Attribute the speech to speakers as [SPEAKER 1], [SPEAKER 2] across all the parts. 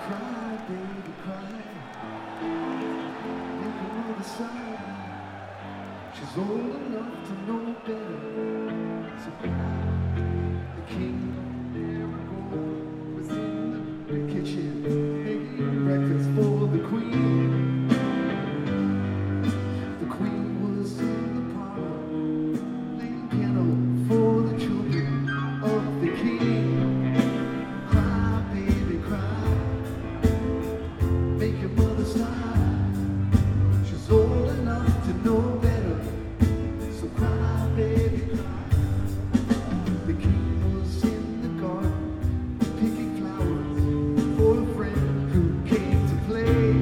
[SPEAKER 1] cry, baby, cry. Make her mother sigh. She's old enough to know better. So the king was in the kitchen making breakfast for the queen. The queen was in the parlor playing piano for the children of the king. Cry, baby, cry. Make your mother sigh. She's old enough to know better. So cry, baby, cry. The king was in the garden picking flowers for a friend who came to play.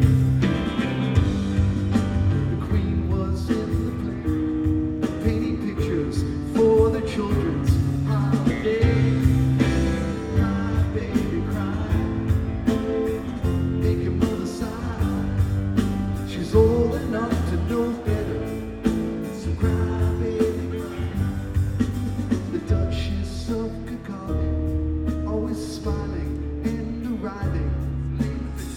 [SPEAKER 1] The queen was in the play painting pictures for the children's holiday. Cry, baby, cry. Make your mother sigh. She's old enough to know better. So cry, baby, cry. The Duchess of Cacaly, always smiling and arriving late for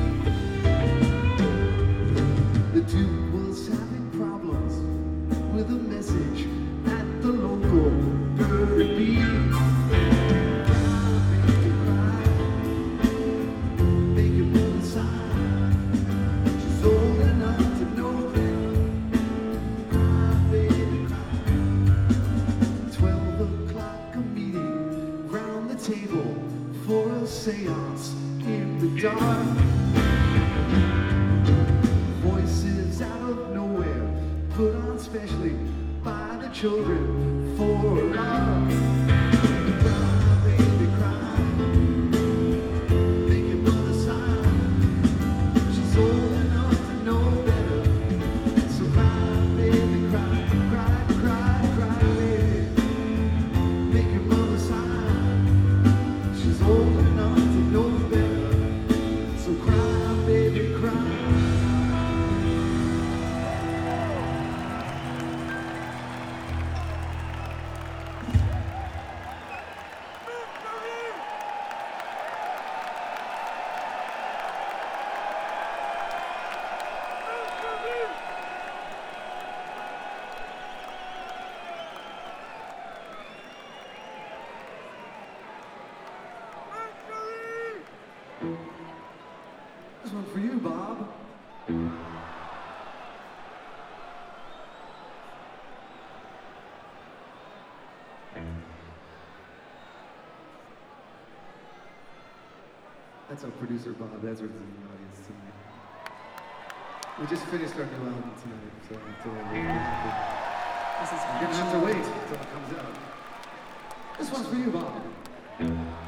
[SPEAKER 1] tea. The Duke was having problems with a message at the local bird and bee. Cry, baby, cry. Make your mother sigh. She's old enough to know better. Cry, baby, cry. 12 o'clock, a meeting round the table for a seance in the dark. Voices out of nowhere, put on specially by the children for a lark. Cry, baby, cry. Make your mother sigh. She's old enough to know better. So cry, baby, cry. Cry, cry, cry, baby. Make your mother sigh. She's old enough to know better. So cry, baby, cry. This one's for you, Bob. That's our producer, Bob Ezra's in the audience tonight. We just finished our new album tonight, so you're gonna have to wait until it comes out. This one's for you, Bob.